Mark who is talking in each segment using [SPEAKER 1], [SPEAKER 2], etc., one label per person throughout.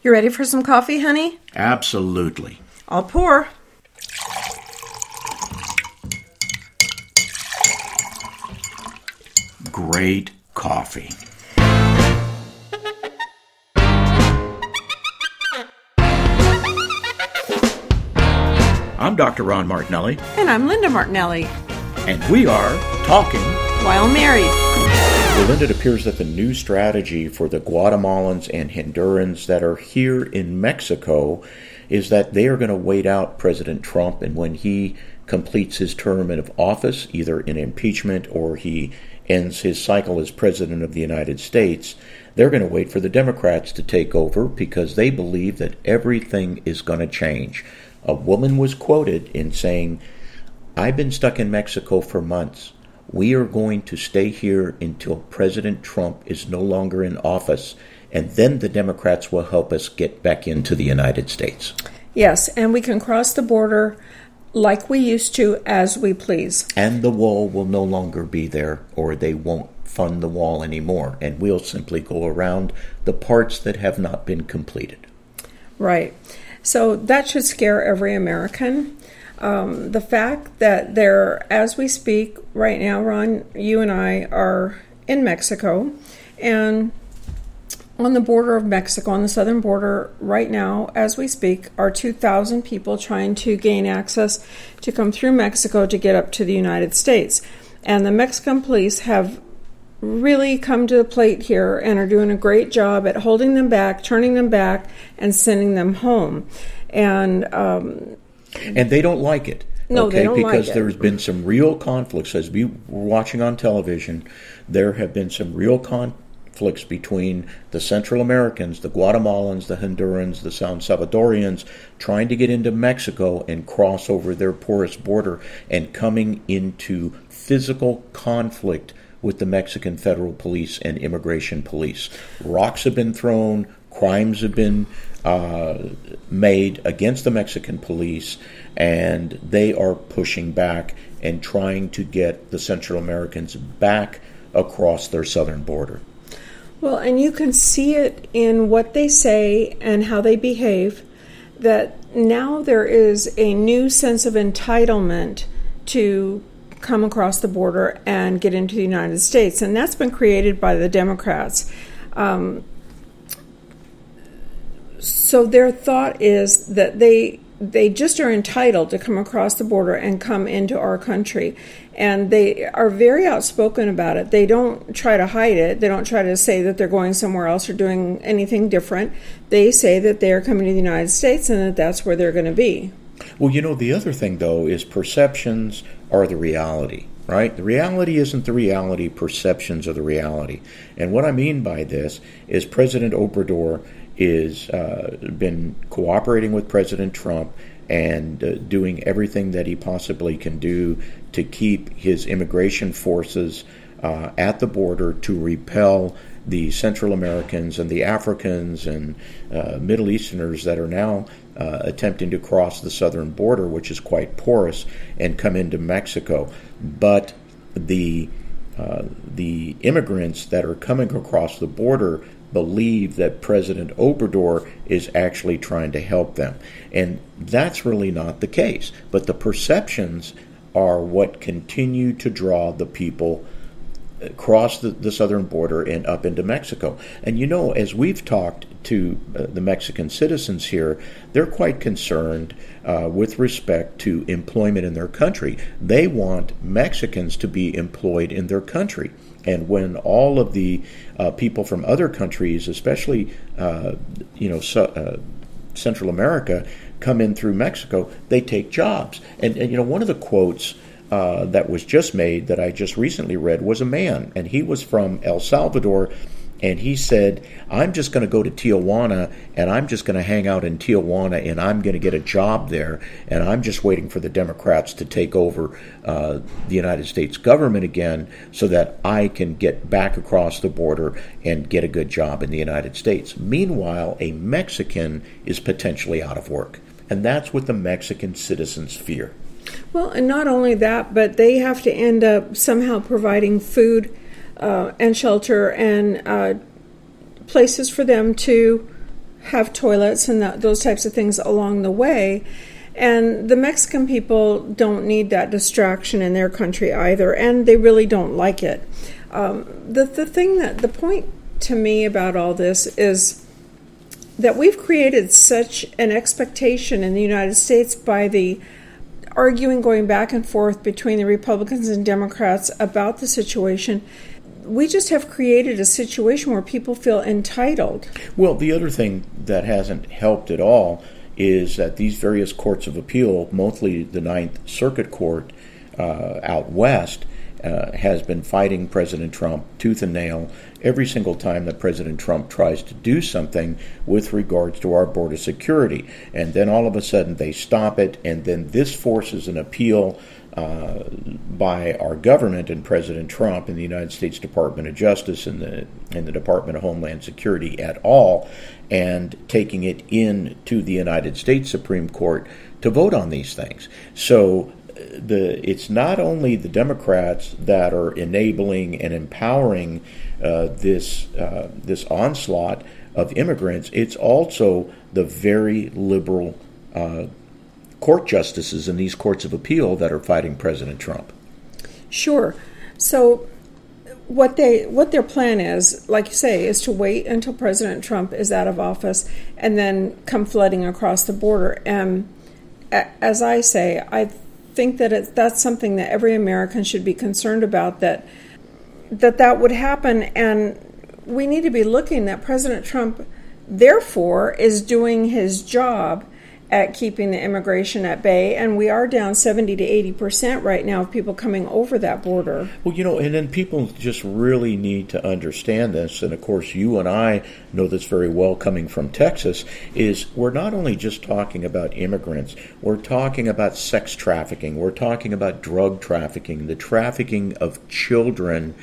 [SPEAKER 1] You ready for some coffee, honey?
[SPEAKER 2] Absolutely.
[SPEAKER 1] I'll pour.
[SPEAKER 2] Great coffee. I'm Dr. Ron Martinelli.
[SPEAKER 1] And I'm Linda Martinelli.
[SPEAKER 2] And we are talking
[SPEAKER 1] while married.
[SPEAKER 2] Well, Linda, it appears that the new strategy for the Guatemalans and Hondurans that are here in Mexico is that they are going to wait out President Trump, and when he completes his term of office, either in impeachment or he ends his cycle as President of the United States, they're going to wait for the Democrats to take over because they believe that everything is going to change. A woman was quoted in saying, "I've been stuck in Mexico for months. We are going to stay here until President Trump is no longer in office, and then the Democrats will help us get back into the United States."
[SPEAKER 1] Yes, and we can cross the border like we used to as we please.
[SPEAKER 2] And the wall will no longer be there, or they won't fund the wall anymore, and we'll simply go around the parts that have not been completed.
[SPEAKER 1] Right. So that should scare every American. The fact that as we speak right now, Ron, you and I are in Mexico, and on the border of Mexico, on the southern border right now, as we speak, are 2,000 people trying to gain access to come through Mexico to get up to the United States. And the Mexican police have really come to the plate here and are doing a great job at holding them back, turning them back, and sending them home. And
[SPEAKER 2] they don't like it.
[SPEAKER 1] No,
[SPEAKER 2] okay,
[SPEAKER 1] they don't like it.
[SPEAKER 2] Because there's been some real conflicts. As we were watching on television, there have been some real conflicts between the Central Americans, the Guatemalans, the Hondurans, the San Salvadorians, trying to get into Mexico and cross over their porous border and coming into physical conflict with the Mexican Federal Police and Immigration Police. Rocks have been thrown, crimes have been made against the Mexican police, and they are pushing back and trying to get the Central Americans back across their southern border.
[SPEAKER 1] Well, and you can see it in what they say and how they behave, that now there is a new sense of entitlement to come across the border and get into the United States, and that's been created by the Democrats. So their thought is that they just are entitled to come across the border and come into our country. And they are very outspoken about it. They don't try to hide it. They don't try to say that they're going somewhere else or doing anything different. They say that they are coming to the United States and that that's where they're going to be.
[SPEAKER 2] Well, the other thing, though, is perceptions are the reality, right? The reality isn't the reality. Perceptions are the reality. And what I mean by this is President Obrador is been cooperating with President Trump and doing everything that he possibly can do to keep his immigration forces at the border to repel the Central Americans and the Africans and Middle Easterners that are now attempting to cross the southern border, which is quite porous, and come into Mexico. But the immigrants that are coming across the border believe that President Obrador is actually trying to help them. And that's really not the case. But the perceptions are what continue to draw the people across the southern border and up into Mexico. And as we've talked to the Mexican citizens here, they're quite concerned with respect to employment in their country. They want Mexicans to be employed in their country. And when all of the people from other countries, especially Central America, come in through Mexico, they take jobs. And one of the quotes that was just made that I just recently read was a man, and he was from El Salvador, and he said, "I'm just going to go to Tijuana, and I'm just going to hang out in Tijuana, and I'm going to get a job there, and I'm just waiting for the Democrats to take over the United States government again so that I can get back across the border and get a good job in the United States." Meanwhile, a Mexican is potentially out of work, and that's what the Mexican citizens fear.
[SPEAKER 1] Well, and not only that, but they have to end up somehow providing food and shelter and places for them to have toilets and those types of things along the way. And the Mexican people don't need that distraction in their country either, and they really don't like it. The point to me about all this is that we've created such an expectation in the United States by the arguing going back and forth between the Republicans and Democrats about the situation. We just have created a situation where people feel entitled.
[SPEAKER 2] Well, the other thing that hasn't helped at all is that these various courts of appeal, mostly the Ninth Circuit Court out west, has been fighting President Trump tooth and nail every single time that President Trump tries to do something with regards to our border security. And then all of a sudden they stop it, and then this forces an appeal by our government and President Trump and the United States Department of Justice and the Department of Homeland Security et al., and taking it into the United States Supreme Court to vote on these things. So it's not only the Democrats that are enabling and empowering this onslaught of immigrants. It's also the very liberal court justices in these courts of appeal that are fighting President Trump.
[SPEAKER 1] Sure. So what their plan is, like you say, is to wait until President Trump is out of office and then come flooding across the border. And as I say, I think that that's something that every American should be concerned about, that would happen. And we need to be looking that President Trump, therefore, is doing his job at keeping the immigration at bay, and we are down 70 to 80% right now of people coming over that border.
[SPEAKER 2] Well, and then people just really need to understand this, and of course you and I know this very well coming from Texas, is we're not only just talking about immigrants, we're talking about sex trafficking, we're talking about drug trafficking, the trafficking of children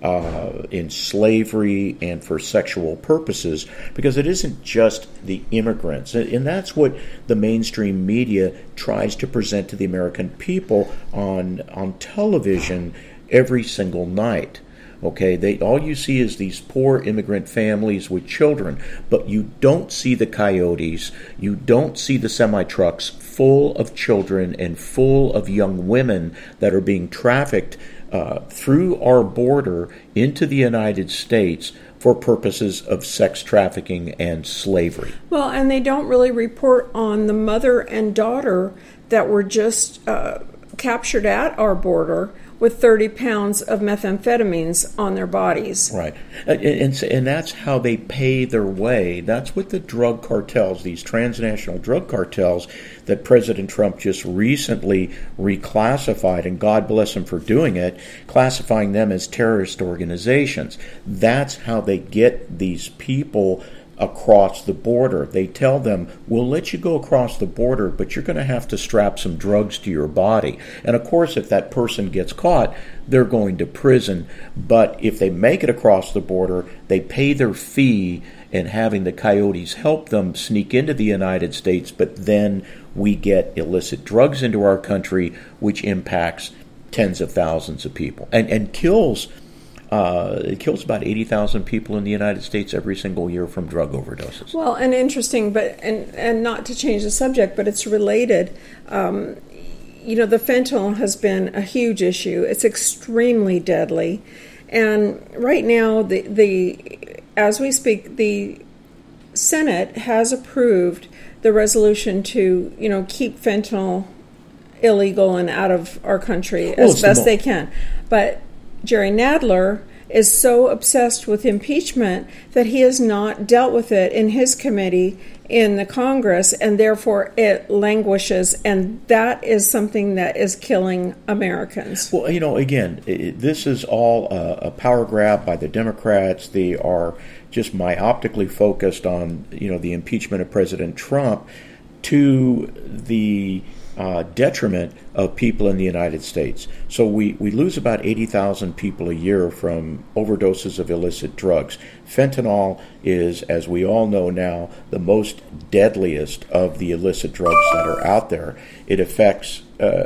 [SPEAKER 2] in slavery and for sexual purposes, because it isn't just the immigrants. And that's what the mainstream media tries to present to the American people on television every single night. Okay, all you see is these poor immigrant families with children, but you don't see the coyotes, you don't see the semi-trucks full of children and full of young women that are being trafficked through our border into the United States for purposes of sex trafficking and slavery.
[SPEAKER 1] Well, and they don't really report on the mother and daughter that were just captured at our border with 30 pounds of methamphetamines on their bodies.
[SPEAKER 2] Right. And that's how they pay their way. That's what the drug cartels, these transnational drug cartels that President Trump just recently reclassified, and God bless him for doing it, classifying them as terrorist organizations. That's how they get these people across the border. They tell them, we'll let you go across the border, but you're going to have to strap some drugs to your body. And of course, if that person gets caught, they're going to prison. But if they make it across the border, they pay their fee in having the coyotes help them sneak into the United States, but then we get illicit drugs into our country, which impacts tens of thousands of people and kills it kills about 80,000 people in the United States every single year from drug overdoses.
[SPEAKER 1] Well, and interesting, but and not to change the subject, but it's related. The fentanyl has been a huge issue. It's extremely deadly, and right now, as we speak, the Senate has approved the resolution to keep fentanyl illegal and out of our country as best they can, but Jerry Nadler is so obsessed with impeachment that he has not dealt with it in his committee in the Congress, and therefore it languishes, and that is something that is killing Americans.
[SPEAKER 2] Well, again, this is all a power grab by the Democrats. They are just myopically focused on, the impeachment of President Trump to the detriment of people in the United States. So we lose about 80,000 people a year from overdoses of illicit drugs. Fentanyl is, as we all know now, the most deadliest of the illicit drugs that are out there. It affects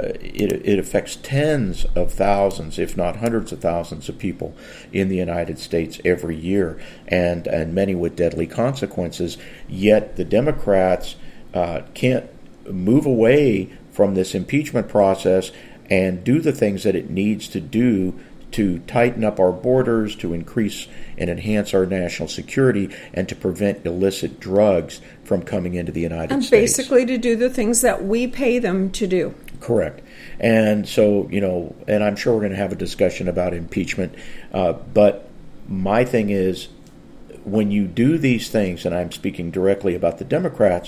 [SPEAKER 2] it affects tens of thousands, if not hundreds of thousands, of people in the United States every year, and many with deadly consequences. Yet the Democrats can't move away from this impeachment process and do the things that it needs to do to tighten up our borders, to increase and enhance our national security, and to prevent illicit drugs from coming into the United States.
[SPEAKER 1] And basically to do the things that we pay them to do.
[SPEAKER 2] Correct. And so, and I'm sure we're going to have a discussion about impeachment, but my thing is, when you do these things, and I'm speaking directly about the Democrats,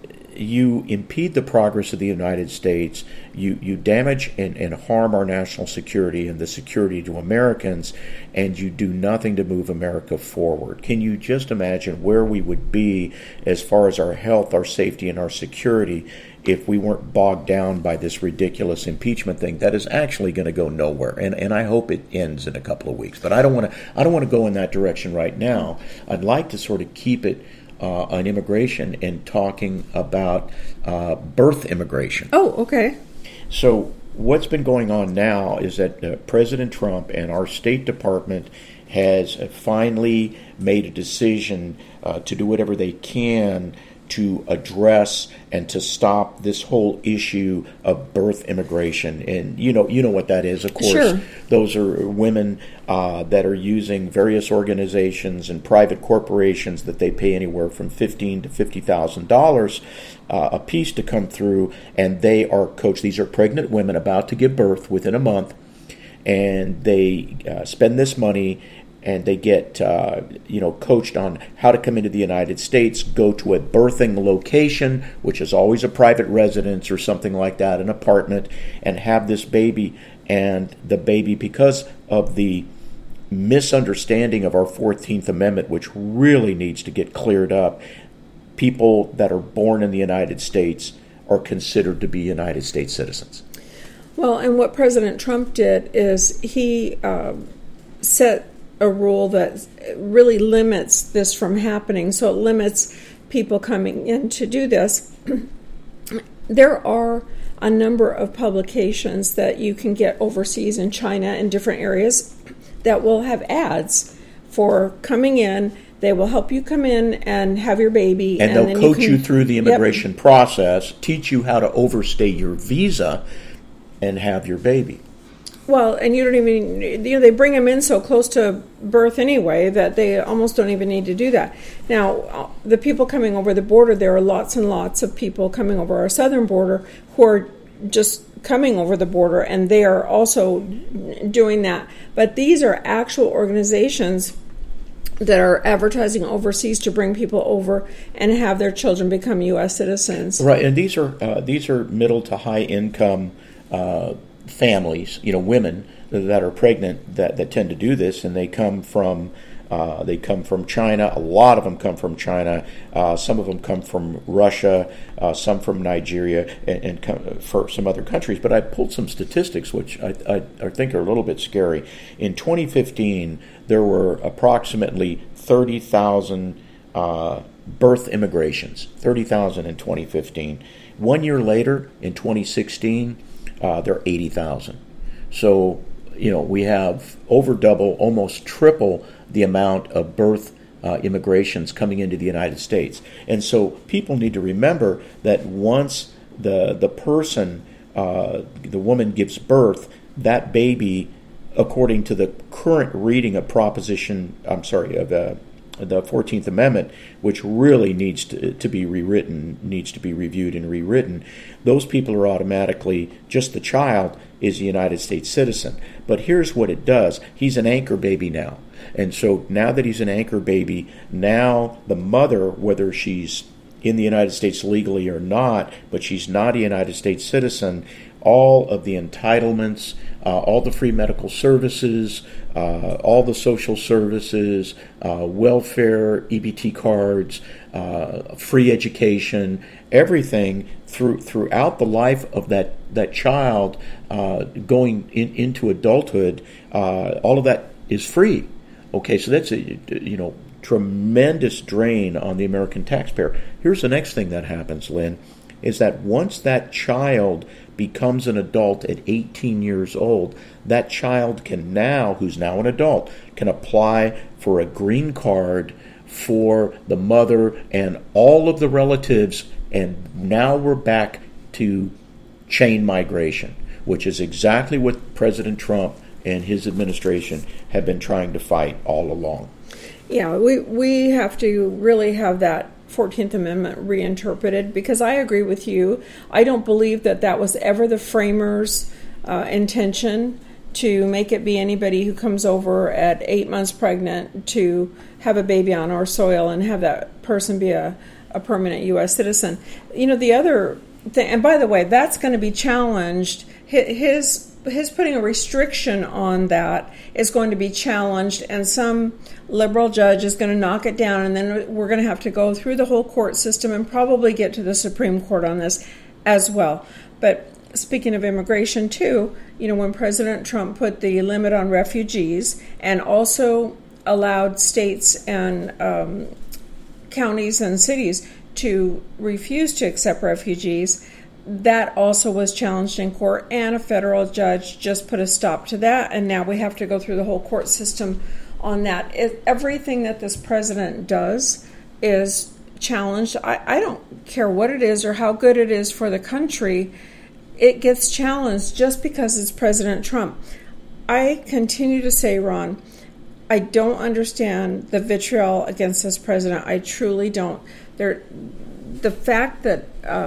[SPEAKER 2] you impede the progress of the United States, you damage and harm our national security and the security to Americans, and you do nothing to move America forward. Can you just imagine where we would be as far as our health, our safety, and our security if we weren't bogged down by this ridiculous impeachment thing that is actually going to go nowhere? And I hope it ends in a couple of weeks. But I don't want to go in that direction right now. I'd like to sort of keep it on immigration and talking about birth immigration.
[SPEAKER 1] Oh, okay.
[SPEAKER 2] So what's been going on now is that President Trump and our State Department has finally made a decision to do whatever they can to address and to stop this whole issue of birth immigration. And you know what that is, of course.
[SPEAKER 1] Sure.
[SPEAKER 2] Those are women that are using various organizations and private corporations that they pay anywhere from $15,000 to $50,000 a piece to come through, and they are coached. These are pregnant women about to give birth within a month, and they spend this money, and they get coached on how to come into the United States, go to a birthing location, which is always a private residence or something like that, an apartment, and have this baby. And the baby, because of the misunderstanding of our 14th Amendment, which really needs to get cleared up, people that are born in the United States are considered to be United States citizens.
[SPEAKER 1] Well, and what President Trump did is he set a rule that really limits this from happening. So it limits people coming in to do this. There are a number of publications that you can get overseas in China and different areas that will have ads for coming in. They will help you come in and have your baby.
[SPEAKER 2] And they'll coach you through the immigration process, teach you how to overstay your visa, and have your baby.
[SPEAKER 1] Well, and you don't even, they bring them in so close to birth anyway that they almost don't even need to do that. Now, the people coming over the border, there are lots and lots of people coming over our southern border who are just coming over the border, and they are also doing that. But these are actual organizations that are advertising overseas to bring people over and have their children become U.S. citizens.
[SPEAKER 2] Right, and these are middle to high income families, women that are pregnant that tend to do this, and they come from China. A lot of them come from China. Some of them come from Russia. Some from Nigeria, and for some other countries. But I pulled some statistics which I think are a little bit scary. In 2015, there were approximately 30,000 birth immigrations. 30,000 in 2015. 1 year later, in 2016. There are 80,000. So, we have over double, almost triple the amount of birth immigrations coming into the United States. And so people need to remember that once the person, the woman gives birth, that baby, according to the current reading of the 14th Amendment, which really needs to be rewritten, needs to be reviewed and rewritten, those people are automatically, just the child is a United States citizen. But here's what it does. He's an anchor baby now. And so now that he's an anchor baby, now the mother, whether she's in the United States legally or not, but she's not a United States citizen, all of the entitlements, all the free medical services, all the social services, welfare, EBT cards, free education, everything throughout the life of that child going into adulthood, all of that is free. Okay, so that's tremendous drain on the American taxpayer. Here's the next thing that happens, Lynn, is that once that child becomes an adult at 18 years old, that child can now, who's now an adult, can apply for a green card for the mother and all of the relatives, and now we're back to chain migration, which is exactly what President Trump and his administration have been trying to fight all along.
[SPEAKER 1] Yeah, we have to really have that 14th Amendment reinterpreted, because I agree with you. I don't believe that that was ever the framers' intention, to make it be anybody who comes over at 8 months pregnant to have a baby on our soil and have that person be a permanent U.S. citizen. You know, the other thing, and by the way, that's going to be challenged. His putting a restriction on that is going to be challenged, and some liberal judge is going to knock it down, and then we're going to have to go through the whole court system and probably get to the Supreme Court on this as well. But speaking of immigration too, you know, when President Trump put the limit on refugees and also allowed states and counties and cities to refuse to accept refugees, that also was challenged in court, and a federal judge just put a stop to that, and now we have to go through the whole court system on that. Everything that this president does is challenged. I don't care what it is or how good it is for the country. It gets challenged just because it's President Trump. I continue to say, Ron, I don't understand the vitriol against this president. I truly don't. The fact that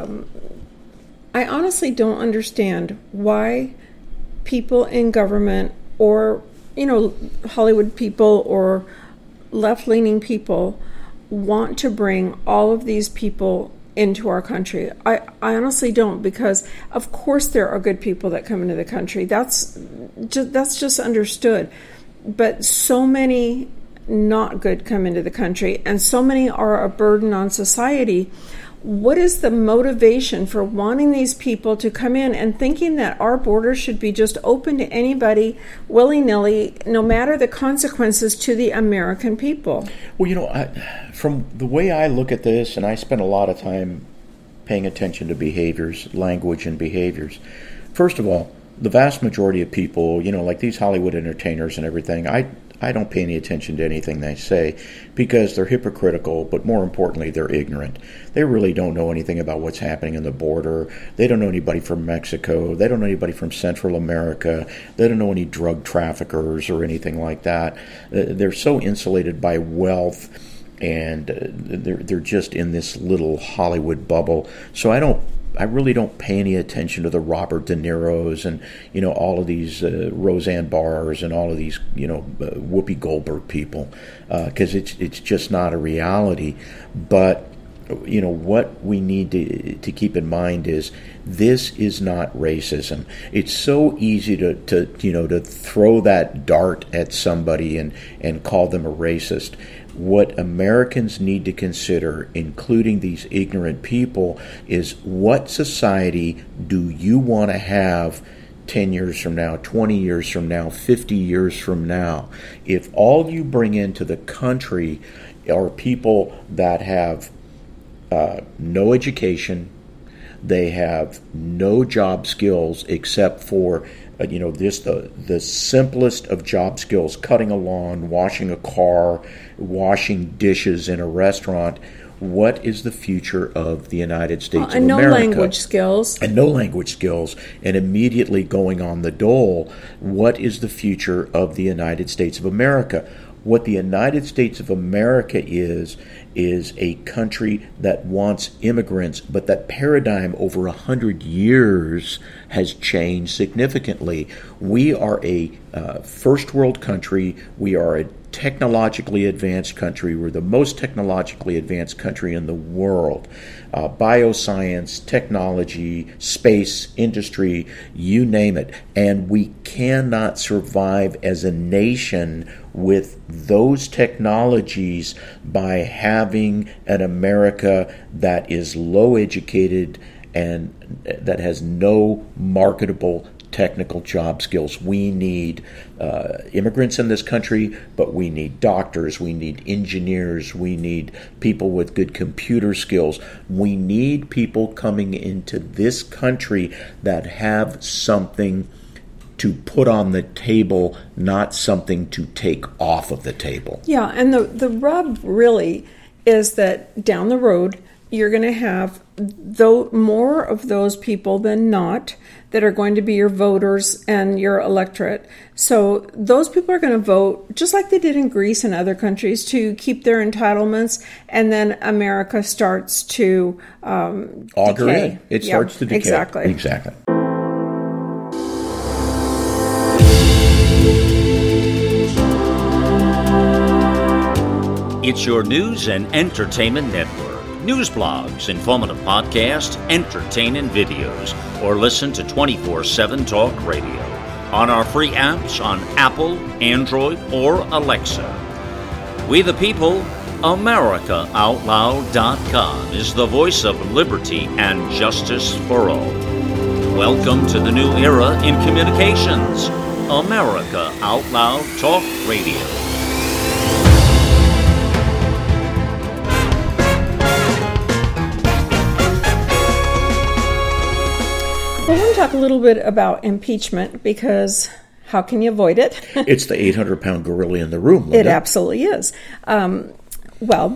[SPEAKER 1] I honestly don't understand why people in government, or, you know, Hollywood people or left-leaning people, want to bring all of these people into our country. I honestly don't, because of course there are good people that come into the country. That's just understood. But so many not good come into the country, and so many are a burden on society. What is the motivation for wanting these people to come in and thinking that our borders should be just open to anybody willy-nilly, no matter the consequences to the American people?
[SPEAKER 2] Well, you know, from the way I look at this, and I spend a lot of time paying attention to behaviors, language and behaviors. First of all, the vast majority of people, you know, like these Hollywood entertainers and everything, I don't pay any attention to anything they say, because they're hypocritical, but more importantly, they're ignorant. They really don't know anything about what's happening in the border. They don't know anybody from Mexico. They don't know anybody from Central America. They don't know any drug traffickers or anything like that. They're so insulated by wealth, and they're just in this little Hollywood bubble. So I really don't pay any attention to the Robert De Niro's and, you know, all of these Roseanne Barrs and all of these, you know, Whoopi Goldberg people, because it's just not a reality. But, you know, what we need to keep in mind is this is not racism. It's so easy to throw that dart at somebody and call them a racist. What Americans need to consider, including these ignorant people, is what society do you want to have 10 years from now, 20 years from now, 50 years from now? If all you bring into the country are people that have no education, they have no job skills except for just the simplest of job skills, cutting a lawn, washing a car, washing dishes in a restaurant. What is the future of the United States of America?
[SPEAKER 1] And no language skills.
[SPEAKER 2] And no language skills. And immediately going on the dole, what is the future of the United States of America? What the United States of America is a country that wants immigrants, but that paradigm over 100 years has changed significantly. We are a first world country. We are a technologically advanced country. We're the most technologically advanced country in the world. Bioscience, technology, space, industry, you name it. And we cannot survive as a nation with those technologies by having an America that is low educated and that has no marketable technical job skills. We need immigrants in this country, but we need doctors, we need engineers, we need people with good computer skills. We need people coming into this country that have something to put on the table, not something to take off of the table.
[SPEAKER 1] Yeah, and the rub really is that down the road, you're going to have more of those people than not that are going to be your voters and your electorate. So those people are going to vote just like they did in Greece and other countries to keep their entitlements, and then America starts to
[SPEAKER 2] auger
[SPEAKER 1] decay.
[SPEAKER 2] In. It starts to decay.
[SPEAKER 1] Exactly.
[SPEAKER 3] It's your news and entertainment network. News blogs, informative podcasts, entertaining videos, or listen to 24/7 Talk Radio on our free apps on Apple, Android, or Alexa. We the people, AmericaOutloud.com is the voice of liberty and justice for all. Welcome to the new era in communications. America Out Loud Talk Radio.
[SPEAKER 1] I want to talk a little bit about impeachment because how can you avoid it?
[SPEAKER 2] It's the 800-pound gorilla in the room, Linda.
[SPEAKER 1] It absolutely is. Well,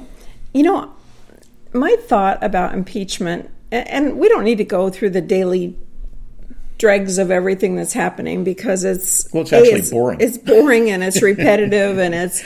[SPEAKER 1] my thought about impeachment, and we don't need to go through the daily dregs of everything that's happening because it's
[SPEAKER 2] boring.
[SPEAKER 1] It's boring and it's repetitive and it's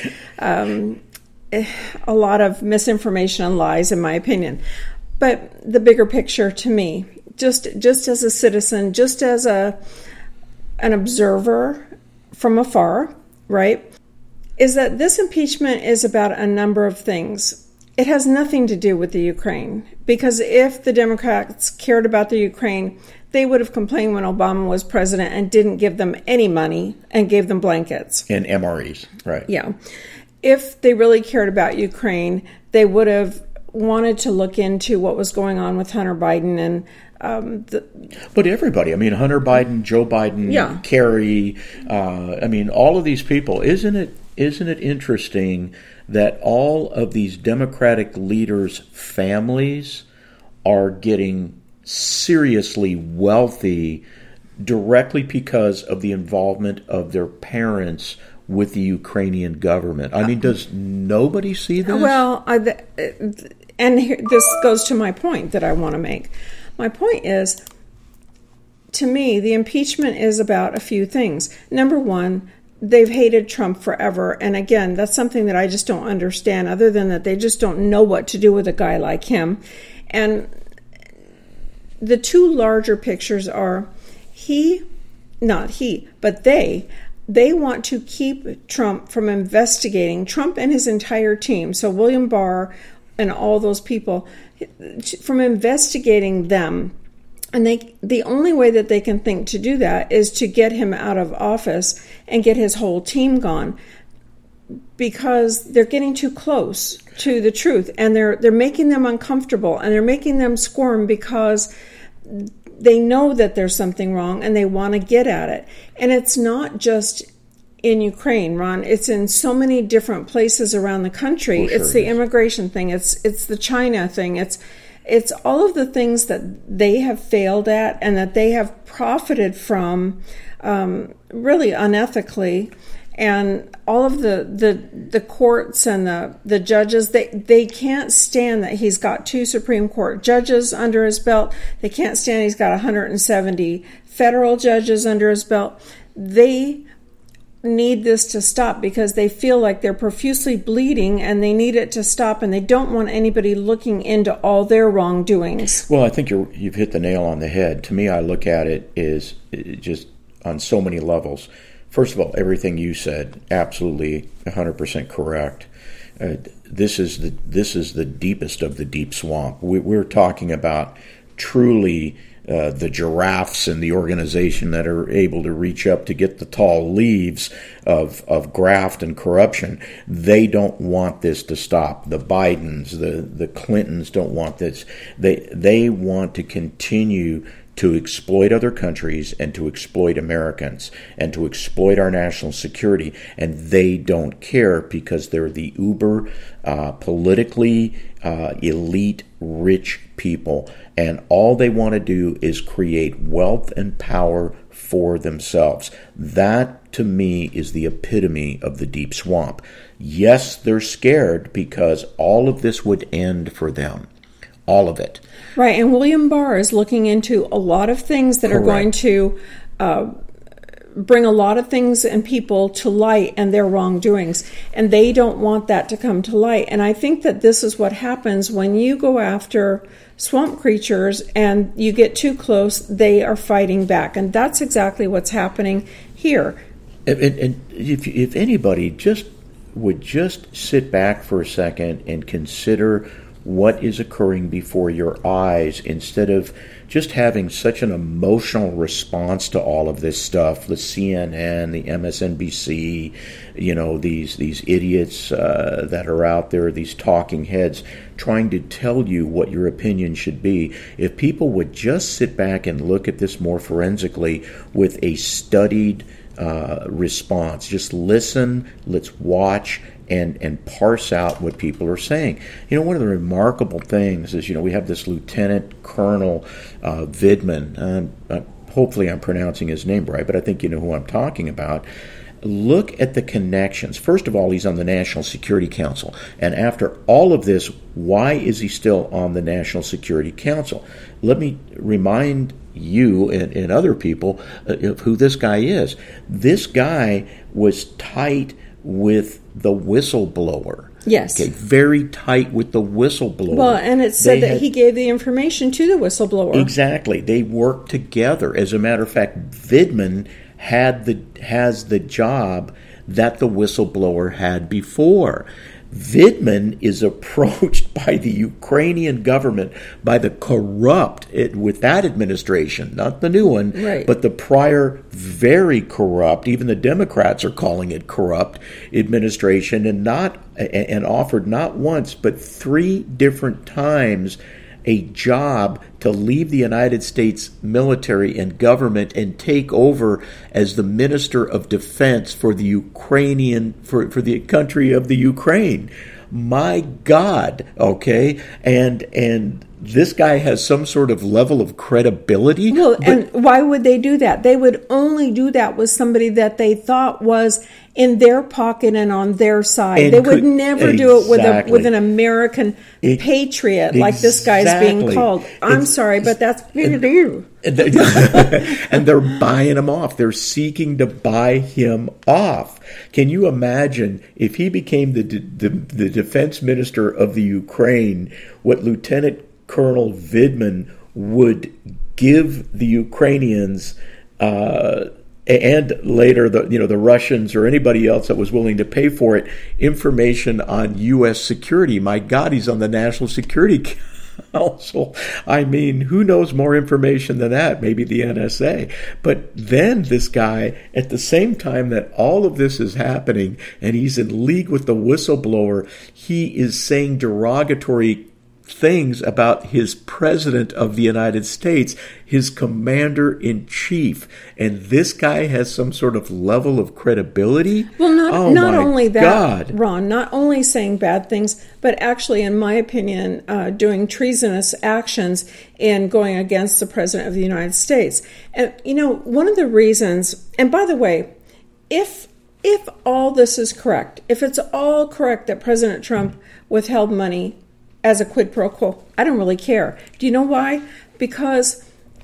[SPEAKER 1] a lot of misinformation and lies, in my opinion. But the bigger picture to me, just as a citizen, just as an observer from afar, right, is that this impeachment is about a number of things. It has nothing to do with the Ukraine, because if the Democrats cared about the Ukraine, they would have complained when Obama was president and didn't give them any money and gave them blankets.
[SPEAKER 2] And MREs, right.
[SPEAKER 1] Yeah. If they really cared about Ukraine, they would have wanted to look into what was going on with Hunter Biden and
[SPEAKER 2] but everybody, Hunter Biden, Joe Biden, Kerry, all of these people. Isn't it interesting that all of these Democratic leaders' families are getting seriously wealthy directly because of the involvement of their parents with the Ukrainian government? Does nobody see this?
[SPEAKER 1] Well, this goes to my point that I want to make. My point is, to me, the impeachment is about a few things. Number one, they've hated Trump forever. And again, that's something that I just don't understand, other than that they just don't know what to do with a guy like him. And the two larger pictures are they want to keep Trump from investigating, Trump and his entire team, so William Barr and all those people, from investigating them. And the only way that they can think to do that is to get him out of office and get his whole team gone, because they're getting too close to the truth, and they're making them uncomfortable, and they're making them squirm because they know that there's something wrong and they want to get at it. And it's not just in Ukraine, Ron. It's in so many different places around the country. It's the immigration thing. It's the China thing. It's all of the things that they have failed at and that they have profited from really unethically. And all of the courts and the judges, they can't stand that he's got 2 Supreme Court judges under his belt. They can't stand he's got 170 federal judges under his belt. They need this to stop because they feel like they're profusely bleeding and they need it to stop, and they don't want anybody looking into all their wrongdoings.
[SPEAKER 2] Well, I think you've hit the nail on the head. To me, I look at it as just on so many levels. First of all, everything you said, absolutely 100% correct. This is the deepest of the deep swamp. We're talking about truly the giraffes in the organization that are able to reach up to get the tall leaves of graft and corruption. They don't want this to stop. The Bidens, the Clintons don't want this. They want to continue to exploit other countries and to exploit Americans and to exploit our national security, and they don't care because they're the uber politically elite rich people, and all they want to do is create wealth and power for themselves. That, to me, is the epitome of the deep swamp. Yes, they're scared because all of this would end for them. All of it.
[SPEAKER 1] Right, and William Barr is looking into a lot of things that are going to bring a lot of things and people to light and their wrongdoings, and they don't want that to come to light. And I think that this is what happens when you go after swamp creatures and you get too close, they are fighting back, and that's exactly what's happening here.
[SPEAKER 2] And if anybody would just sit back for a second and consider what is occurring before your eyes, instead of just having such an emotional response to all of this stuff, the CNN, the MSNBC, these idiots that are out there, these talking heads, trying to tell you what your opinion should be. If people would just sit back and look at this more forensically with a studied response, just listen, let's watch, and parse out what people are saying. One of the remarkable things is, we have this Lieutenant Colonel Vindman. Hopefully I'm pronouncing his name right, but I think you know who I'm talking about. Look at the connections. First of all, he's on the National Security Council. And after all of this, why is he still on the National Security Council? Let me remind you and other people of who this guy is. This guy was tight with the whistleblower.
[SPEAKER 1] Yes.
[SPEAKER 2] Okay, very tight with the whistleblower.
[SPEAKER 1] Well, and it said that he gave the information to the whistleblower.
[SPEAKER 2] Exactly. They worked together. As a matter of fact, Vindman has the job that the whistleblower had before. Vindman is approached by the Ukrainian government, by the corrupt, with that administration, not the new one,
[SPEAKER 1] right,
[SPEAKER 2] but the prior very corrupt, even the Democrats are calling it corrupt administration, and offered not once but 3 different times a job to leave the United States military and government and take over as the Minister of Defense for the Ukrainian, for the country of the Ukraine. My God, okay? And this guy has some sort of level of credibility.
[SPEAKER 1] Well, and why would they do that? They would only do that with somebody that they thought was in their pocket and on their side. They would never do it with an American patriot like this guy's being called. I'm sorry, but that's what they do.
[SPEAKER 2] And they're buying him off. They're seeking to buy him off. Can you imagine if he became the defense minister of the Ukraine, what Lieutenant Colonel Vindman would give the Ukrainians and later the Russians or anybody else that was willing to pay for it, information on U.S. security? My God, he's on the National Security Council. I mean, who knows more information than that? Maybe the NSA. But then this guy, at the same time that all of this is happening and he's in league with the whistleblower, he is saying derogatory things about his president of the United States, his commander-in-chief. And this guy has some sort of level of credibility?
[SPEAKER 1] Well, not only that, Ron, not only saying bad things, but actually, in my opinion, doing treasonous actions and going against the president of the United States. And, one of the reasons, and by the way, if all this is correct, if it's all correct that President Trump withheld money as a quid pro quo, I don't really care. Do you know why? Because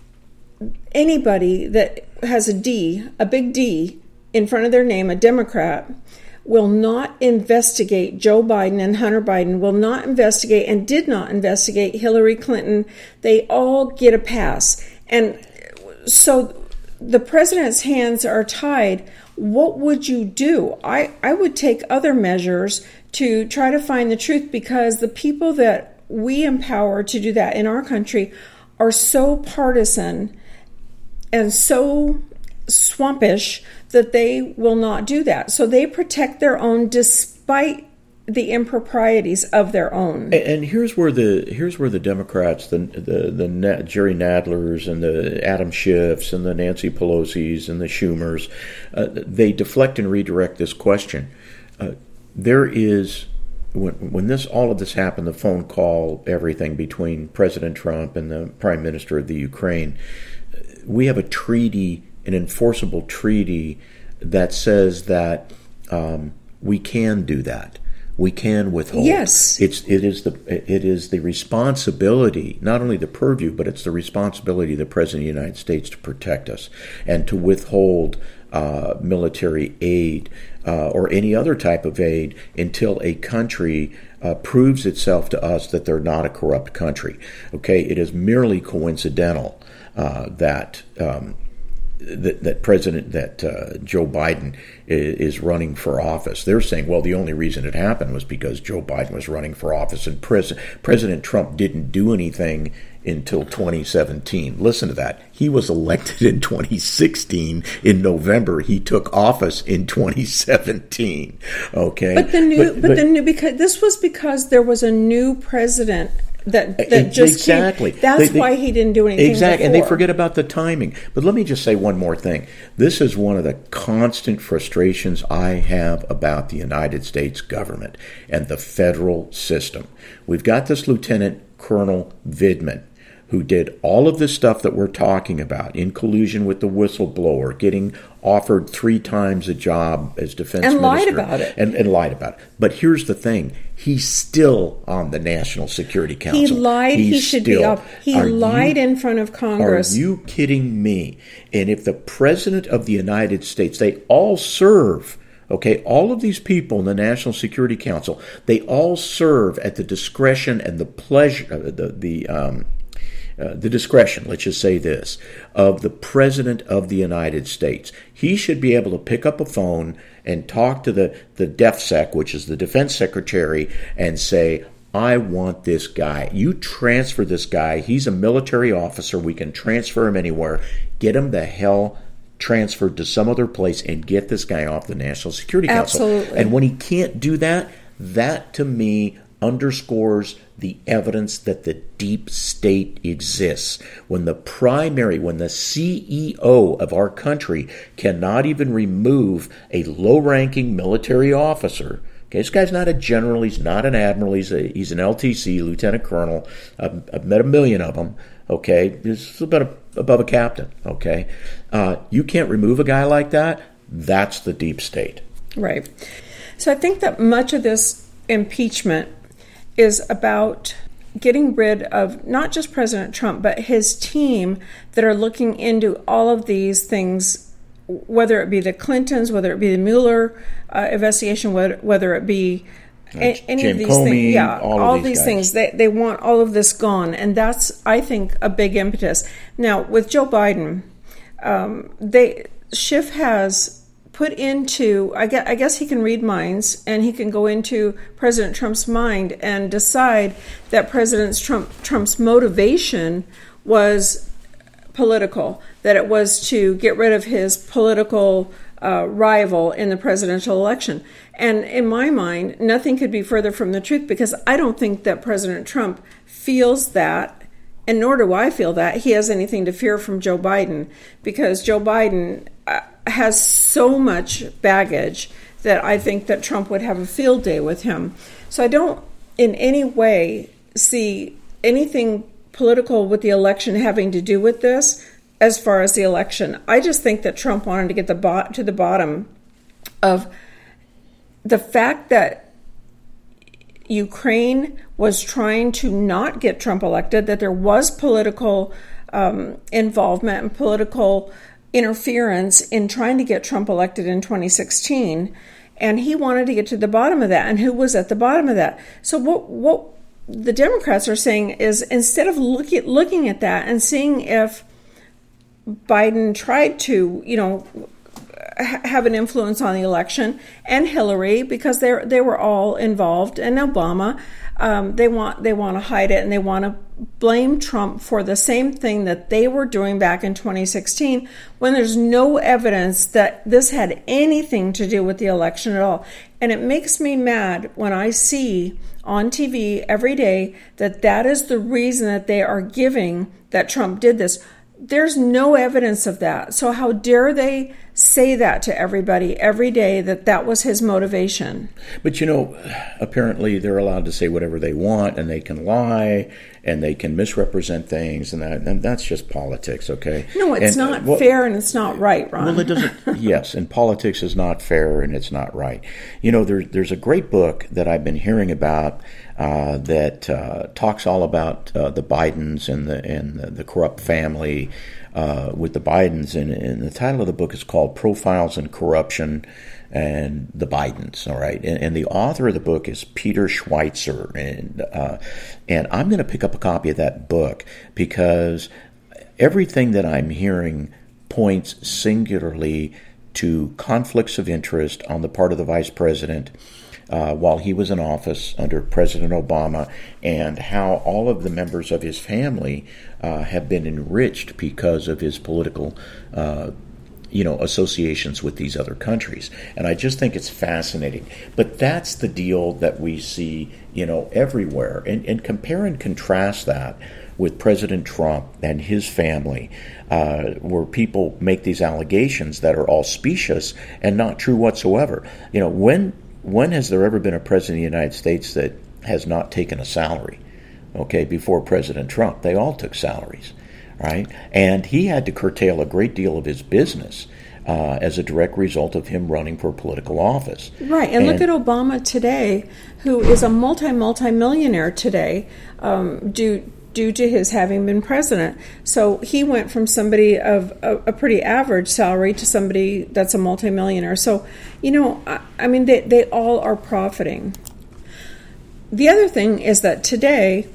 [SPEAKER 1] anybody that has a big D in front of their name, a Democrat, will not investigate Joe Biden, and Hunter Biden will not investigate and did not investigate Hillary Clinton. They all get a pass. And so the president's hands are tied. What would you do? I would take other measures to try to find the truth, because the people that we empower to do that in our country are so partisan and so swampish that they will not do that. So they protect their own despite the improprieties of their own.
[SPEAKER 2] And here's where the Democrats, the Jerry Nadlers and the Adam Schiffs and the Nancy Pelosi's and the Schumers, they deflect and redirect this question. There is, when all of this happened, the phone call, everything between President Trump and the Prime Minister of the Ukraine, we have a treaty, an enforceable treaty that says that we can do that. We can withhold.
[SPEAKER 1] Yes.
[SPEAKER 2] It is the responsibility, not only the purview, but it's the responsibility of the President of the United States to protect us and to withhold military aid or any other type of aid until a country proves itself to us that they're not a corrupt country. Okay, it is merely coincidental that Joe Biden is running for office. They're saying, well, the only reason it happened was because Joe Biden was running for office and President Trump didn't do anything until 2017. Listen to that. He was elected in 2016. In November, he took office in 2017. Okay,
[SPEAKER 1] because this was because there was a new president. That just
[SPEAKER 2] exactly.
[SPEAKER 1] Came. That's why he didn't do anything
[SPEAKER 2] exactly,
[SPEAKER 1] before.
[SPEAKER 2] And they forget about the timing. But let me just say one more thing. This is one of the constant frustrations I have about the United States government and the federal system. We've got this Lieutenant Colonel Vindman, who did all of this stuff that we're talking about in collusion with the whistleblower, getting offered 3 times a job as defense minister.
[SPEAKER 1] Lied about it.
[SPEAKER 2] And lied about it. But here's the thing. He's still on the National Security Council.
[SPEAKER 1] He lied. He should be up. He lied in front of Congress.
[SPEAKER 2] Are you kidding me? And if the President of the United States, they all serve, okay, all of these people in the National Security Council, they all serve at the discretion and the pleasure, the discretion, let's just say this, of the President of the United States. He should be able to pick up a phone and talk to the DefSec, which is the Defense Secretary, and say, I want this guy. You transfer this guy. He's a military officer. We can transfer him anywhere. Get him the hell transferred to some other place and get this guy off the National Security Council.
[SPEAKER 1] Absolutely.
[SPEAKER 2] And when he can't do that, that to me underscores the evidence that the deep state exists. When the CEO of our country cannot even remove a low-ranking military officer. Okay, this guy's not a general, he's not an admiral, he's an LTC, lieutenant colonel. I've met a million of them. Okay, he's about above a captain. Okay, you can't remove a guy like that. That's the deep state.
[SPEAKER 1] Right. So I think that much of this impeachment is about getting rid of not just President Trump, but his team that are looking into all of these things, whether it be the Clintons, whether it be the Mueller investigation, whether it be any
[SPEAKER 2] Jim
[SPEAKER 1] of these
[SPEAKER 2] Comey,
[SPEAKER 1] things. Yeah, all these
[SPEAKER 2] guys.
[SPEAKER 1] things. They want all of this gone. And that's, I think, a big impetus. Now, with Joe Biden, Schiff has put into, I guess he can read minds, and he can go into President Trump's mind and decide that President Trump's motivation was political, that it was to get rid of his political rival in the presidential election. And in my mind, nothing could be further from the truth, because I don't think that President Trump feels that, and nor do I feel that he has anything to fear from Joe Biden, because Joe Biden has so much baggage that I think that Trump would have a field day with him. So I don't in any way see anything political with the election having to do with this as far as the election. I just think that Trump wanted to get to the bottom of the fact that Ukraine was trying to not get Trump elected, that there was political involvement and political interference in trying to get Trump elected in 2016, and he wanted to get to the bottom of that. And who was at the bottom of that? So what the Democrats are saying is, instead of looking at that and seeing if Biden tried to, have an influence on the election, and Hillary, because they were all involved, and Obama, they want to hide it, and they want to blame Trump for the same thing that they were doing back in 2016, when there's no evidence that this had anything to do with the election at all. And it makes me mad when I see on TV every day that is the reason that they are giving that Trump did this. There's no evidence of that. So how dare they say that to everybody every day that was his motivation?
[SPEAKER 2] But, apparently they're allowed to say whatever they want, and they can lie, and they can misrepresent things, and that's just politics, okay?
[SPEAKER 1] No, it's not fair, and it's not right, Ron.
[SPEAKER 2] Well, it doesn't. Yes, and politics is not fair, and it's not right. There's a great book that I've been hearing about that talks all about the Bidens and the corrupt family with the Bidens, and the title of the book is called Profiles in Corruption and the Bidens. All right, and the author of the book is Peter Schweizer, and I'm going to pick up a copy of that book because everything that I'm hearing points singularly to conflicts of interest on the part of the vice president while he was in office under President Obama, and how all of the members of his family have been enriched because of his political associations with these other countries. And I just think it's fascinating. But that's the deal that we see, everywhere. And compare and contrast that with President Trump and his family, where people make these allegations that are all specious and not true whatsoever. When has there ever been a president of the United States that has not taken a salary? Okay, before President Trump, they all took salaries, right? And he had to curtail a great deal of his business as a direct result of him running for political office.
[SPEAKER 1] Right, and look at Obama today, who is a multi-millionaire today due to his having been president. So he went from somebody of a pretty average salary to somebody that's a multimillionaire. So, they all are profiting. The other thing is that today,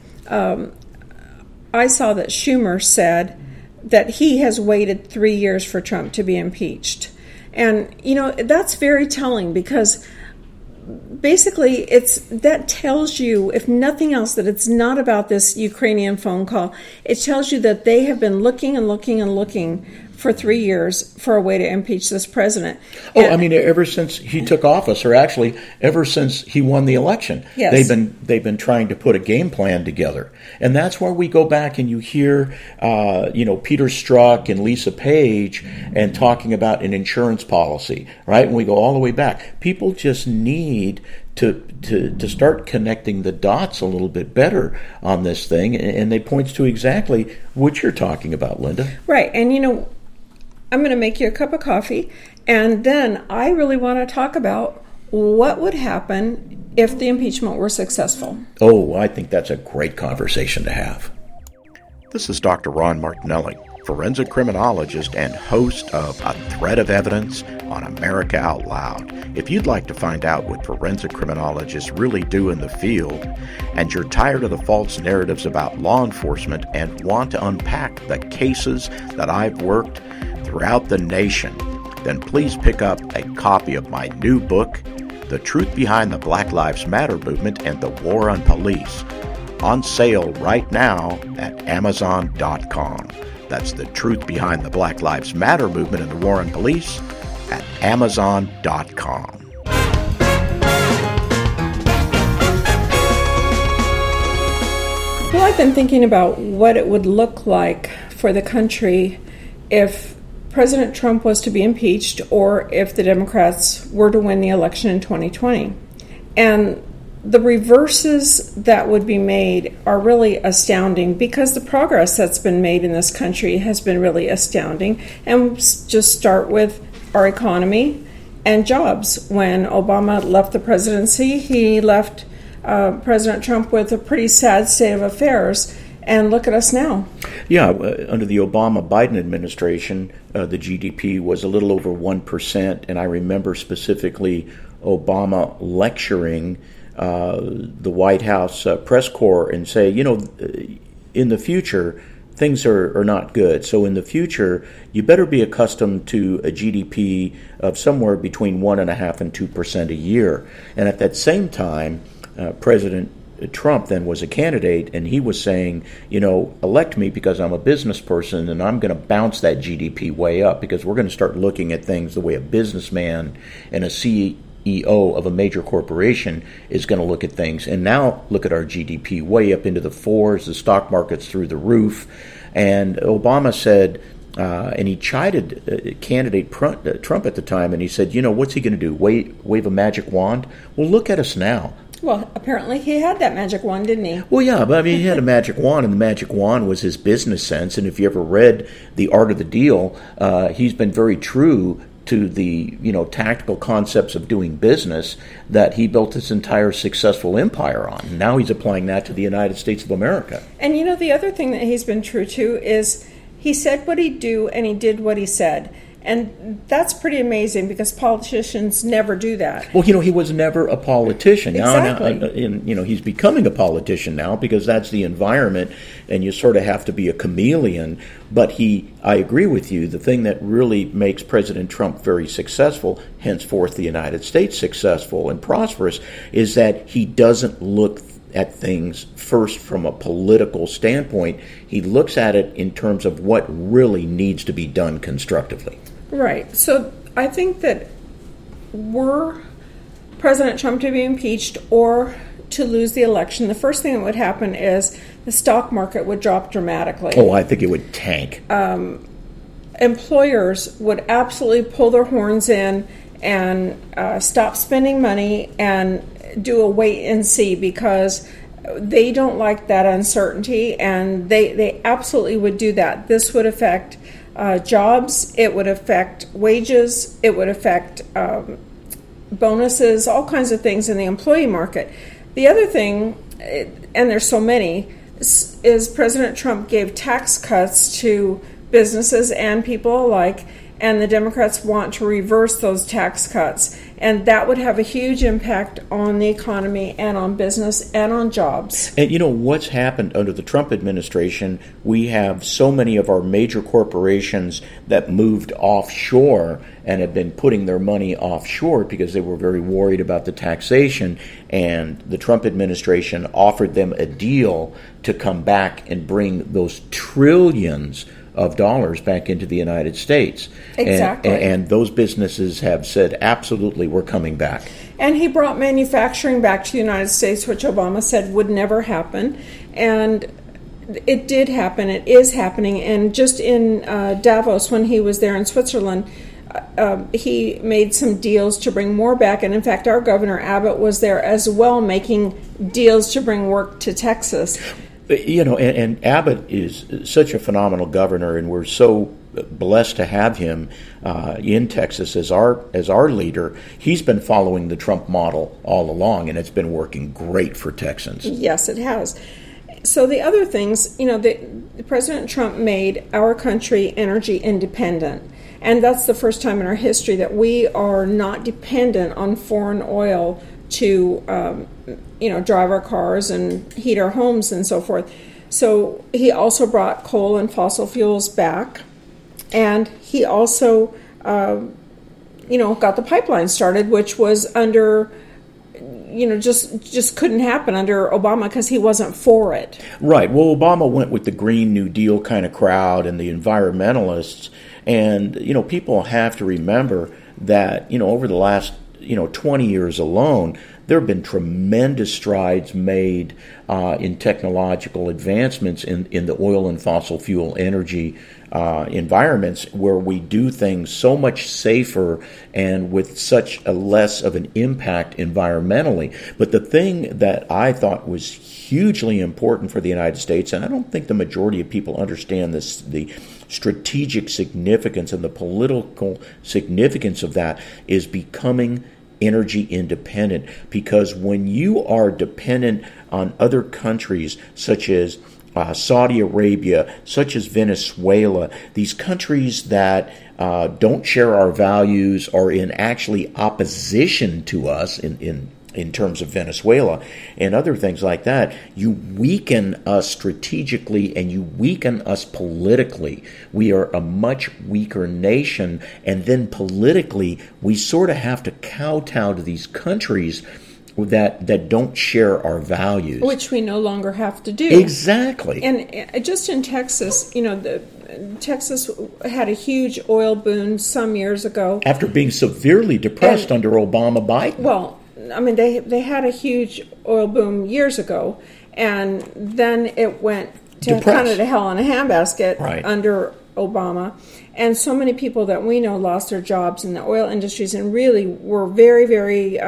[SPEAKER 1] I saw that Schumer said that he has waited 3 years for Trump to be impeached. And, that's very telling because basically that tells you, if nothing else, that it's not about this Ukrainian phone call. It tells you that they have been looking and looking and looking for 3 years for a way to impeach this president.
[SPEAKER 2] Ever since he took office, or actually ever since he won the election,
[SPEAKER 1] yes.
[SPEAKER 2] they've been trying to put a game plan together, and that's where we go back and you hear, Peter Strzok and Lisa Page and talking about an insurance policy, right? And we go all the way back. People just need to start connecting the dots a little bit better on this thing, and they point to exactly what you're talking about, Linda.
[SPEAKER 1] Right, and I'm going to make you a cup of coffee, and then I really want to talk about what would happen if the impeachment were successful.
[SPEAKER 2] Oh, I think that's a great conversation to have. This is Dr. Ron Martinelli, forensic criminologist and host of A Thread of Evidence on America Out Loud. If you'd like to find out what forensic criminologists really do in the field, and you're tired of the false narratives about law enforcement and want to unpack the cases that I've worked throughout the nation, then please pick up a copy of my new book, The Truth Behind the Black Lives Matter Movement and the War on Police, on sale right now at Amazon.com. That's The Truth Behind the Black Lives Matter Movement and the War on Police at Amazon.com.
[SPEAKER 1] Well, I've been thinking about what it would look like for the country if President Trump was to be impeached or if the Democrats were to win the election in 2020. And the reverses that would be made are really astounding because the progress that's been made in this country has been really astounding. And just start with our economy and jobs. When Obama left the presidency, he left President Trump with a pretty sad state of affairs. And look at us now.
[SPEAKER 2] Yeah, under the Obama-Biden administration, the GDP was a little over 1%. And I remember specifically Obama lecturing the White House press corps and say, in the future, things are not good. So in the future, you better be accustomed to a GDP of somewhere between 1.5% and 2% a year. And at that same time, President Trump then was a candidate, and he was saying, elect me because I'm a business person, and I'm going to bounce that GDP way up because we're going to start looking at things the way a businessman and a CEO CEO of a major corporation is going to look at things. And now look at our GDP way up into the fours, the stock market's through the roof. And Obama said, and he chided candidate Trump at the time, and he said, what's he going to do, wave a magic wand? Well, look at us now.
[SPEAKER 1] Well, apparently he had that magic wand, didn't he?
[SPEAKER 2] Well, yeah, but he had a magic wand, and the magic wand was his business sense. And if you ever read The Art of the Deal, he's been very true to the tactical concepts of doing business that he built his entire successful empire on. And now he's applying that to the United States of America.
[SPEAKER 1] And the other thing that he's been true to is he said what he'd do and he did what he said. And that's pretty amazing because politicians never do that.
[SPEAKER 2] Well, he was never a politician.
[SPEAKER 1] Exactly.
[SPEAKER 2] Now, he's becoming a politician now because that's the environment, and you sort of have to be a chameleon. But I agree with you, the thing that really makes President Trump very successful, henceforth the United States successful and prosperous, is that he doesn't look at things first from a political standpoint. He looks at it in terms of what really needs to be done constructively.
[SPEAKER 1] Right. So I think that were President Trump to be impeached or to lose the election, the first thing that would happen is the stock market would drop dramatically.
[SPEAKER 2] Oh, I think it would tank.
[SPEAKER 1] Employers would absolutely pull their horns in and stop spending money and do a wait and see because they don't like that uncertainty, and they absolutely would do that. This would affect jobs, it would affect wages, it would affect bonuses, all kinds of things in the employee market. The other thing, and there's so many, is President Trump gave tax cuts to businesses and people alike, and the Democrats want to reverse those tax cuts. And that would have a huge impact on the economy and on business and on jobs.
[SPEAKER 2] And what's happened under the Trump administration, we have so many of our major corporations that moved offshore and have been putting their money offshore because they were very worried about the taxation. And the Trump administration offered them a deal to come back and bring those trillions of dollars back into the United States.
[SPEAKER 1] Exactly.
[SPEAKER 2] And those businesses have said, absolutely, we're coming back.
[SPEAKER 1] And he brought manufacturing back to the United States, which Obama said would never happen. And it did happen. It is happening. And just in Davos, when he was there in Switzerland, he made some deals to bring more back. And in fact, our Governor Abbott was there as well, making deals to bring work to Texas.
[SPEAKER 2] And Abbott is such a phenomenal governor, and we're so blessed to have him in Texas as our leader. He's been following the Trump model all along, and it's been working great for Texans.
[SPEAKER 1] Yes, it has. So the other things, President Trump made our country energy independent. And that's the first time in our history that we are not dependent on foreign oil to drive our cars and heat our homes and so forth. So he also brought coal and fossil fuels back, and he also got the pipeline started, which was under just couldn't happen under Obama because he wasn't for it.
[SPEAKER 2] Right. Well, Obama went with the Green New Deal kind of crowd and the environmentalists, and people have to remember that over the last 20 years alone, there have been tremendous strides made in technological advancements in the oil and fossil fuel energy environments, where we do things so much safer and with such a less of an impact environmentally. But the thing that I thought was hugely important for the United States, and I don't think the majority of people understand this, the strategic significance and the political significance of that, is becoming energy independent. Because when you are dependent on other countries such as Saudi Arabia, such as Venezuela, these countries that don't share our values, are in actually opposition to us in terms of Venezuela and other things like that, you weaken us strategically and you weaken us politically. We are a much weaker nation, and then politically we sort of have to kowtow to these countries that don't share our values.
[SPEAKER 1] Which we no longer have to do.
[SPEAKER 2] Exactly.
[SPEAKER 1] And just in Texas, Texas had a huge oil boom some years ago.
[SPEAKER 2] After being severely depressed under Obama-Biden.
[SPEAKER 1] Well, I mean, they had a huge oil boom years ago, and then it went to kind of to hell in a handbasket under Obama. And so many people that we know lost their jobs in the oil industries and really were very, very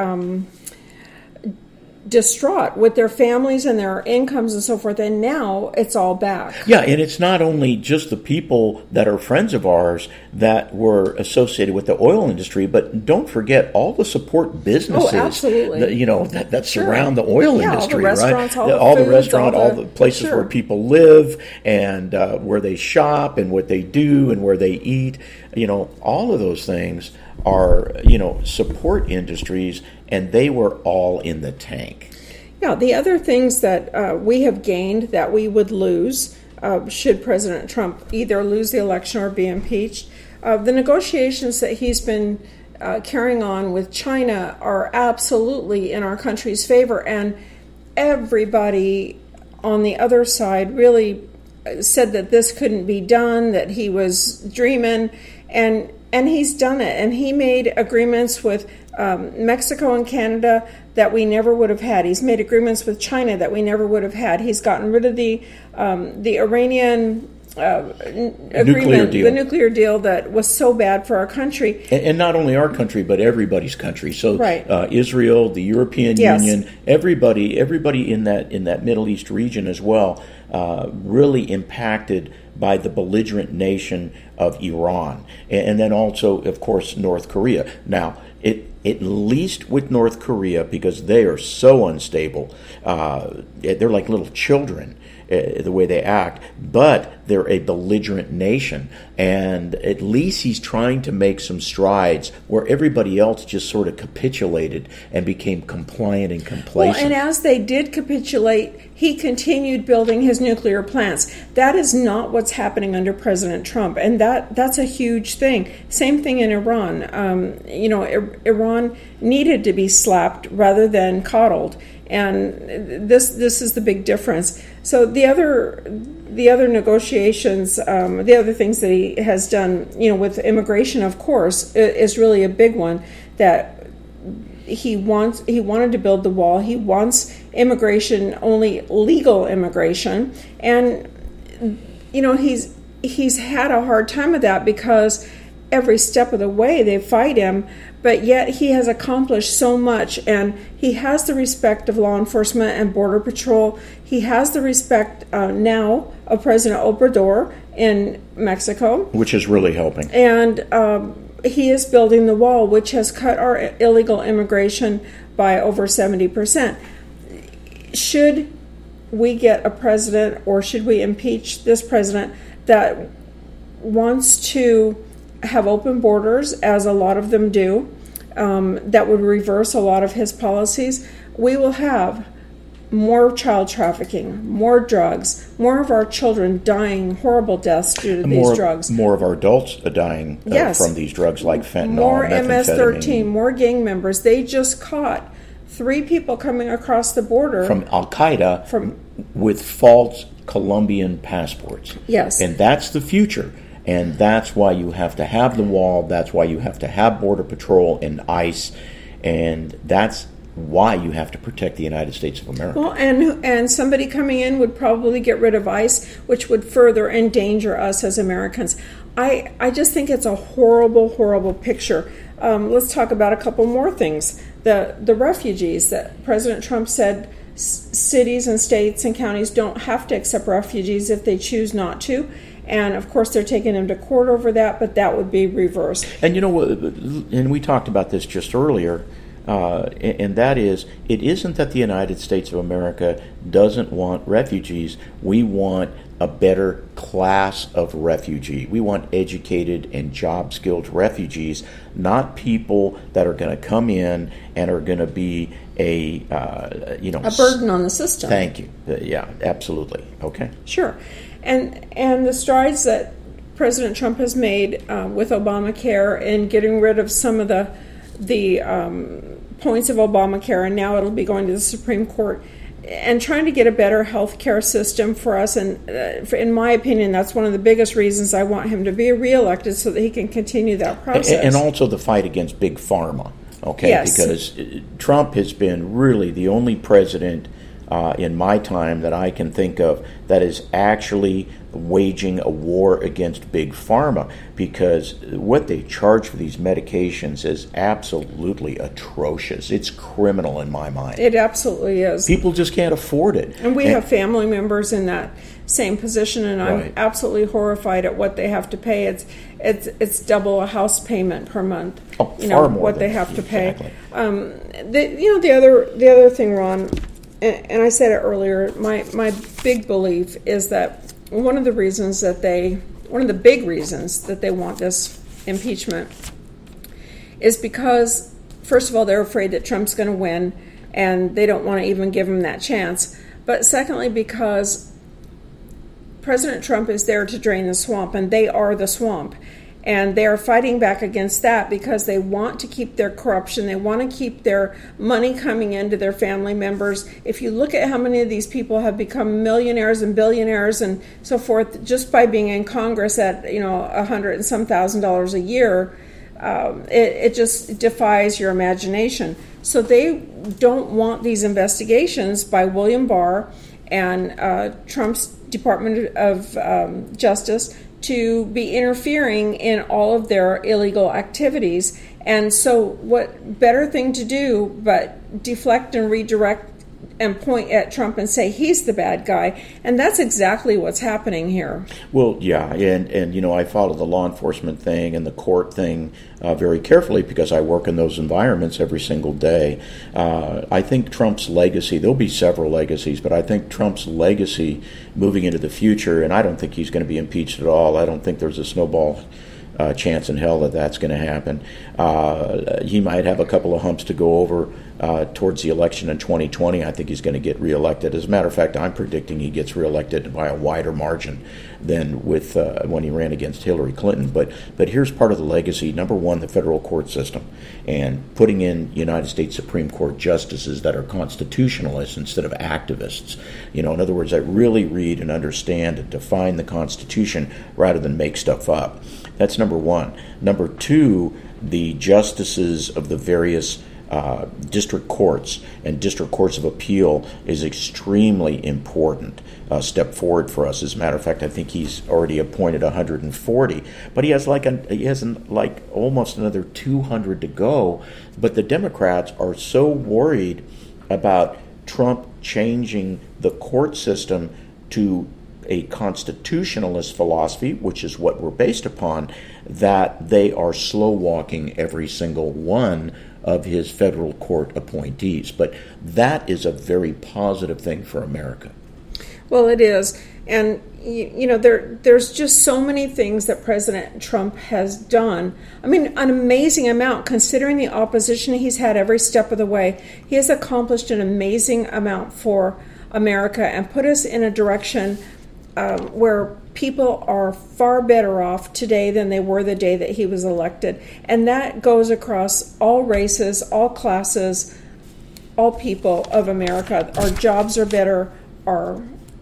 [SPEAKER 1] distraught with their families and their incomes and so forth, and now it's all back.
[SPEAKER 2] Yeah, and it's not only just the people that are friends of ours that were associated with the oil industry, but don't forget all the support businesses that surround the oil industry,
[SPEAKER 1] all the restaurants,
[SPEAKER 2] right?
[SPEAKER 1] all
[SPEAKER 2] the restaurants, all the places where people live and where they shop and what they do and where they eat. All of those things are, support industries, and they were all in the tank.
[SPEAKER 1] Yeah, the other things that we have gained that we would lose should President Trump either lose the election or be impeached, the negotiations that he's been carrying on with China are absolutely in our country's favor, and everybody on the other side really said that this couldn't be done, that he was dreaming, and he's done it. And he made agreements with Mexico and Canada that we never would have had. He's made agreements with China that we never would have had. He's gotten rid of the Iranian agreement, the nuclear deal that was so bad for our country.
[SPEAKER 2] And not only our country, but everybody's country. So Israel, the European Union, everybody in that Middle East region as well, really impacted by the belligerent nation of Iran. And then also, of course, North Korea. Now, at least with North Korea, because they are so unstable, they're like little children, the way they act, but they're a belligerent nation. And at least he's trying to make some strides where everybody else just sort of capitulated and became compliant and complacent.
[SPEAKER 1] Well, and as they did capitulate, he continued building his nuclear plants. That is not what's happening under President Trump, and that's a huge thing. Same thing in Iran. Iran needed to be slapped rather than coddled, and this is the big difference. So the other negotiations, the other things that he has done, with immigration, of course, is really a big one. That he wanted to build the wall. He wants immigration, only legal immigration, and he's had a hard time with that because every step of the way they fight him, but yet he has accomplished so much, and he has the respect of law enforcement and Border Patrol. He has the respect now of President Obrador in Mexico,
[SPEAKER 2] which is really helping.
[SPEAKER 1] And he is building the wall, which has cut our illegal immigration by over 70%. Should we get a president, or should we impeach this president that wants to have open borders, as a lot of them do, that would reverse a lot of his policies, we will have more child trafficking, more drugs, more of our children dying horrible deaths due to these drugs.
[SPEAKER 2] More of our adults are dying from these drugs like fentanyl,
[SPEAKER 1] more MS-13, more gang members. They just caught 3 people coming across the border
[SPEAKER 2] from Al-Qaeda with false Colombian passports.
[SPEAKER 1] Yes.
[SPEAKER 2] And that's the future. And that's why you have to have the wall. That's why you have to have Border Patrol and ICE. And that's why you have to protect the United States of America.
[SPEAKER 1] Well, and somebody coming in would probably get rid of ICE, which would further endanger us as Americans. I just think it's a horrible, horrible picture. Let's talk about a couple more things. The refugees that President Trump said cities and states and counties don't have to accept refugees if they choose not to. And, of course, they're taking him to court over that, but that would be reversed.
[SPEAKER 2] And, and we talked about this just earlier, and that is, it isn't that the United States of America doesn't want refugees. We want a better class of refugee. We want educated and job-skilled refugees, not people that are going to come in and are going to be a
[SPEAKER 1] burden on the system.
[SPEAKER 2] Thank you. Yeah, absolutely. Okay.
[SPEAKER 1] Sure. And the strides that President Trump has made with Obamacare and getting rid of some of the points of Obamacare, and now it'll be going to the Supreme Court, and trying to get a better health care system for us. And in my opinion, that's one of the biggest reasons I want him to be reelected, so that he can continue that process.
[SPEAKER 2] And also the fight against Big Pharma, okay?
[SPEAKER 1] Yes.
[SPEAKER 2] Because Trump has been really the only president in my time that I can think of that is actually waging a war against Big Pharma, because what they charge for these medications is absolutely atrocious. It's criminal in my mind.
[SPEAKER 1] It absolutely is.
[SPEAKER 2] People just can't afford it.
[SPEAKER 1] And we have family members in that same position, and I'm
[SPEAKER 2] Right.
[SPEAKER 1] absolutely horrified at what they have to pay. It's double a house payment per month.
[SPEAKER 2] Oh, far more
[SPEAKER 1] what
[SPEAKER 2] than
[SPEAKER 1] they have to pay.
[SPEAKER 2] exactly.
[SPEAKER 1] The other thing, Ron, and I said it earlier, my big belief is that one of the big reasons that they want this impeachment is because, first of all, they're afraid that Trump's going to win, and they don't want to even give him that chance. But secondly, because President Trump is there to drain the swamp, and they are the swamp. And they are fighting back against that because they want to keep their corruption. They want to keep their money coming into their family members. If you look at how many of these people have become millionaires and billionaires and so forth just by being in Congress at $100 and some $1,000s a year, it just defies your imagination. So they don't want these investigations by William Barr and Trump's Department of Justice to be interfering in all of their illegal activities. And so what better thing to do but deflect and redirect and point at Trump and say he's the bad guy. And that's exactly what's happening here.
[SPEAKER 2] Well, yeah, and I follow the law enforcement thing and the court thing very carefully because I work in those environments every single day. I think Trump's legacy, there'll be several legacies, but I think Trump's legacy moving into the future, and I don't think he's going to be impeached at all. I don't think there's a snowball chance in hell that that's going to happen. He might have a couple of humps to go over towards the election in 2020. I think he's going to get reelected. As a matter of fact, I'm predicting he gets reelected by a wider margin than with when he ran against Hillary Clinton. But here's part of the legacy. Number one, the federal court system, and putting in United States Supreme Court justices that are constitutionalists instead of activists. In other words, that really read and understand and define the Constitution rather than make stuff up. That's number one. Number two, the justices of the various district courts and district courts of appeal is extremely important step forward for us. As a matter of fact, I think he's already appointed 140, but he has almost another 200 to go. But the Democrats are so worried about Trump changing the court system to a constitutionalist philosophy, which is what we're based upon, that they are slow walking every single one of his federal court appointees. But that is a very positive thing for America.
[SPEAKER 1] Well, it is. And, there's just so many things that President Trump has done. I mean, an amazing amount, considering the opposition he's had every step of the way. He has accomplished an amazing amount for America and put us in a direction where people are far better off today than they were the day that he was elected. And that goes across all races, all classes, all people of America. Our jobs are better. Our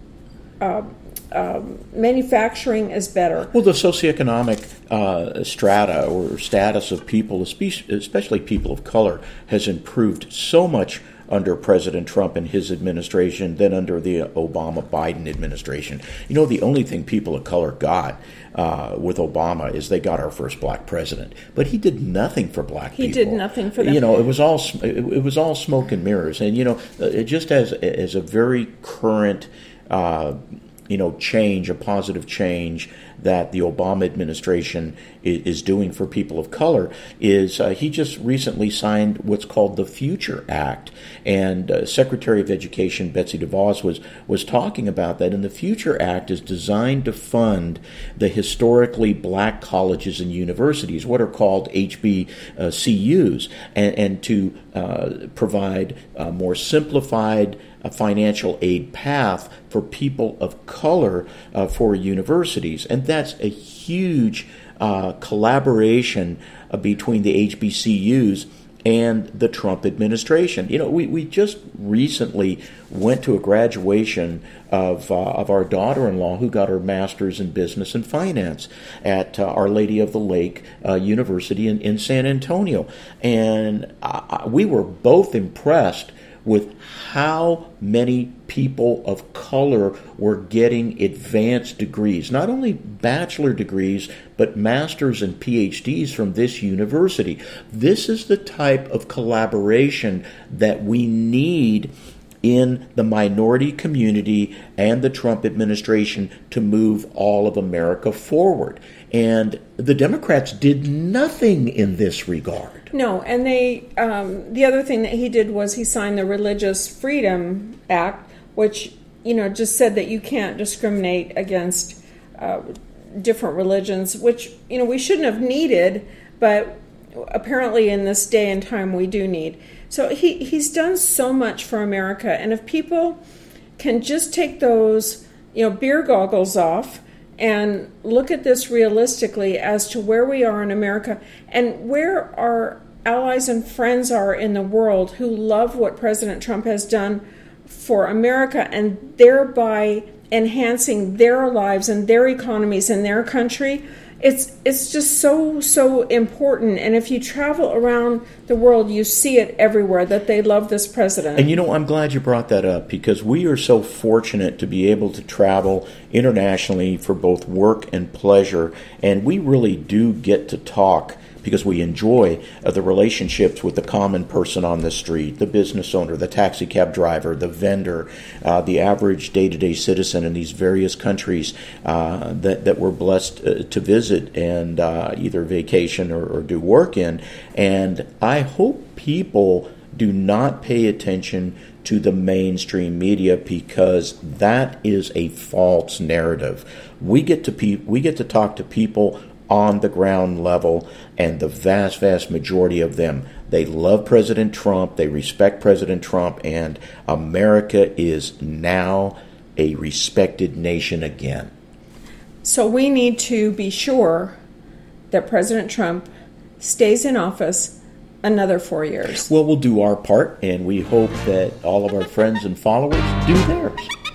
[SPEAKER 1] manufacturing is better.
[SPEAKER 2] Well, the socioeconomic strata or status of people, especially people of color, has improved so much under President Trump and his administration than under the Obama-Biden administration. The only thing people of color got with Obama is they got our first black president, but he did nothing for black people.
[SPEAKER 1] He did nothing for them.
[SPEAKER 2] It was all smoke and mirrors, and it just as a very current change, a positive change that the Obama administration is doing for people of color is he just recently signed what's called the Future Act. And Secretary of Education Betsy DeVos was talking about that. And the Future Act is designed to fund the historically black colleges and universities, what are called HBCUs, and to provide a more simplified financial aid path for people of color for universities. And that's a huge collaboration between the HBCUs and the Trump administration. You know, we just recently went to a graduation of our daughter-in-law who got her master's in business and finance at Our Lady of the Lake University in San Antonio. And we were both impressed with how many people of color were getting advanced degrees, not only bachelor degrees, but masters and PhDs from this university. This is the type of collaboration that we need in the minority community and the Trump administration to move all of America forward. And the Democrats did nothing in this regard.
[SPEAKER 1] No, and they the other thing that he did was he signed the Religious Freedom Act, which, you know, just said that you can't discriminate against different religions, which, you know, we shouldn't have needed, but apparently in this day and time we do need. So he's done so much for America, and if people can just take those, you know, beer goggles off and look at this realistically as to where we are in America and where our allies and friends are in the world who love what President Trump has done for America and thereby enhancing their lives and their economies in their country, it's just so important. And if you travel around the world, you see it everywhere that they love this president.
[SPEAKER 2] And you know, I'm glad you brought that up, because we are so fortunate to be able to travel internationally for both work and pleasure, and we really do get to talk because we enjoy the relationships with the common person on the street, the business owner, the taxi cab driver, the vendor, the average day-to-day citizen in these various countries that we're blessed to visit and either vacation or do work in. And I hope people do not pay attention to the mainstream media, because that is a false narrative. We get to talk to people on the ground level, and the vast majority of them, they love President Trump, they respect President Trump, and America is now a respected nation again.
[SPEAKER 1] So we need to be sure that President Trump stays in office another 4 years.
[SPEAKER 2] Well, we'll do our part, and we hope that all of our friends and followers do theirs.